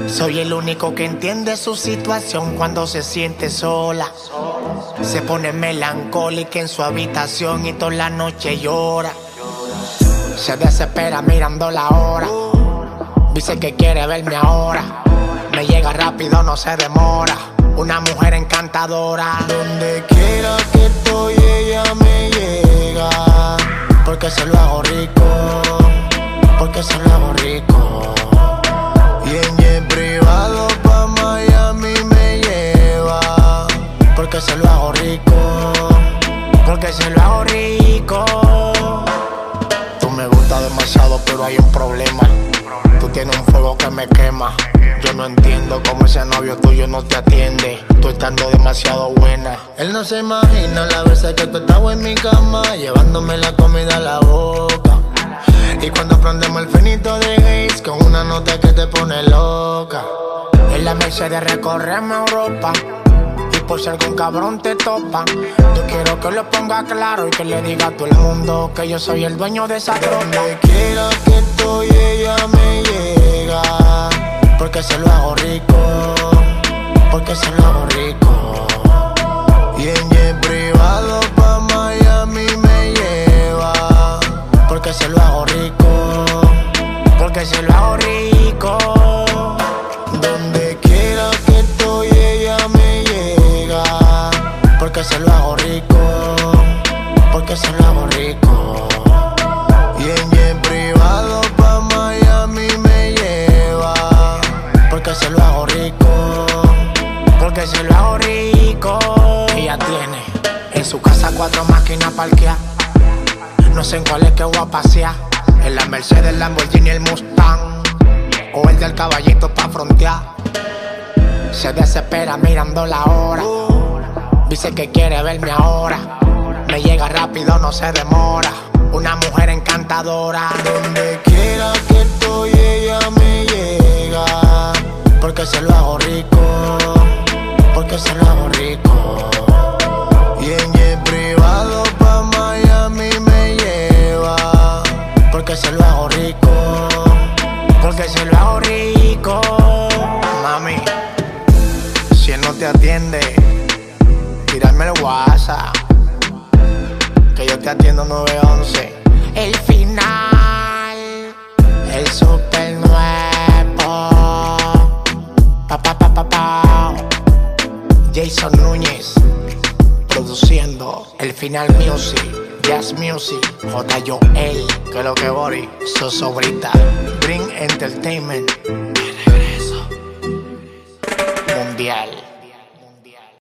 Soy el único que entiende su situación cuando se siente sola. Se pone melancólica en su habitación y toda la noche llora. Se desespera mirando la hora. Dice que quiere verme ahora. Me llega rápido, no se demora. Una mujer encantadora. Donde quiera que estoy, ella me llega. Porque se lo hago rico. Porque se lo hago rico. Y en jet privado pa' Miami me lleva. Porque se lo hago rico. Porque se lo hago rico. Tú me gustas demasiado, pero hay un problema. Tú tienes un fuego que me quema. Yo no entiendo cómo ese novio tuyo no te atiende. Tú estando demasiado buena. Él no se imagina las veces que tú estabas en mi cama, llevándome la comida a la boca. Y cuando prendemos el finito de Gates, con una nota que te pone loca. En la Mercedes recorremos Europa. Y por si algún cabrón te topa, yo quiero que lo ponga claro y que le diga a todo el mundo que yo soy el dueño de esa tropa. Donde quiera que estoy, ella me llega. Porque se lo hago rico. Porque se lo hago rico. Y en jet privado pa' Miami me lleva. Porque se lo hago rico. Porque se lo hago rico. Donde quiera que estoy, ella me llega. Porque se lo hago rico. Porque se lo hago rico. Y en jet privado pa' Miami me lleva. Porque se lo hago rico. Porque se lo hago rico. Ella tiene en su casa 4 máquinas parqueadas. No sé en cuál es que voy a pasear. En la Mercedes, el Lamborghini, el Mustang. O el del caballito pa' frontear. Se desespera mirando la hora. Dice que quiere verme ahora. Me llega rápido, no se demora. Una mujer encantadora. Donde quiera que estoy, ella me llega. Porque se lo hago rico. Porque se lo hago rico. Y en jet privado pa' Miami me lleva. Porque se lo hago rico. Porque se lo hago rico. Mami, si él no te atiende, tírame el WhatsApp, que yo te atiendo 911. El final, el super nuevo. Jason Núñez produciendo el final music, jazz music, J. Joel, que lo que Bori, Sosobrita, Green Entertainment, de regreso mundial.